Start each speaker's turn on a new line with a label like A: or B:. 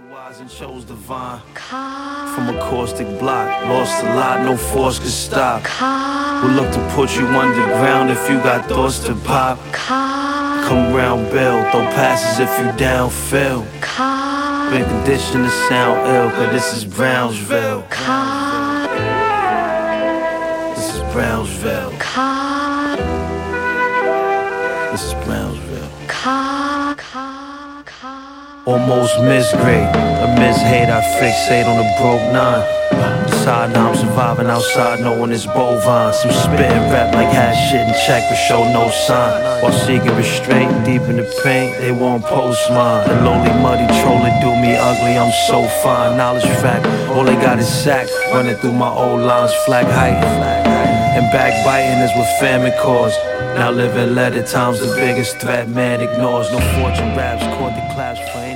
A: wise and chose divine. From a caustic block, lost a lot, no force could stop. We'll look to put you underground if you got thoughts to pop. Come round, Bill, throw passes if you down, Phil. Been conditioned to sound ill, cause this is Brownsville. This is Brownsville. This is Brownsville. Almost misgrade, a mishate, I fixate on the broke nine. Inside now I'm surviving, outside knowing it's bovine. Some spitting rap like had shit in check but show no sign. While seeking restraint, deep in the paint, they won't post mine. The lowly muddy troller do me ugly, I'm so fine. Knowledge fact, all they got is sack. Running through my old lines, flag height. And backbiting is what famine caused. Now living letter times the biggest threat man ignores. No fortune raps caught the claps for